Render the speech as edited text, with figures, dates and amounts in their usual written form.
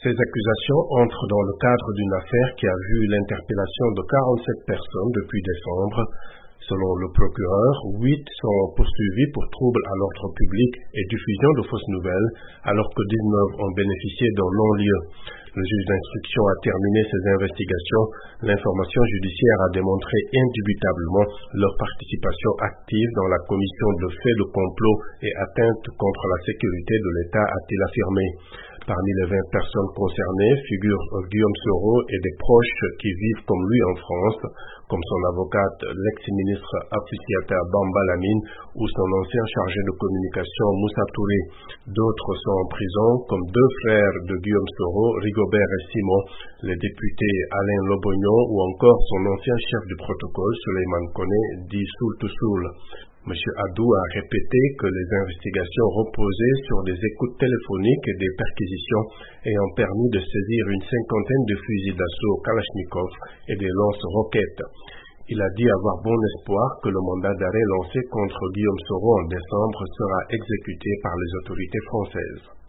Ces accusations entrent dans le cadre d'une affaire qui a vu l'interpellation de 47 personnes depuis décembre. Selon le procureur, 8 sont poursuivis pour troubles à l'ordre public et diffusion de fausses nouvelles, alors que 19 ont bénéficié d'un non-lieu. Le juge d'instruction a terminé ses investigations. L'information judiciaire a démontré indubitablement leur participation active dans la commission de faits de complot et atteinte contre la sécurité de l'État, a-t-il affirmé. Parmi les 20 personnes concernées figurent Guillaume Soro et des proches qui vivent comme lui en France, comme son avocate, l'ex-ministre Affoussiata Bamba Lamine ou son ancien chargé de communication Moussa Touré. D'autres sont en prison, comme 2 frères de Guillaume Soro, Rigobert et Simon, les députés Alain Lobognon ou encore son ancien chef du protocole, Souleymane Koné, dit Soul to Soul. M. Adou a répété que les investigations reposaient sur des écoutes téléphoniques et des perquisitions ayant permis de saisir une 50aine de fusils d'assaut Kalachnikov et des lance-roquettes. Il a dit avoir bon espoir que le mandat d'arrêt lancé contre Guillaume Soro en décembre sera exécuté par les autorités françaises.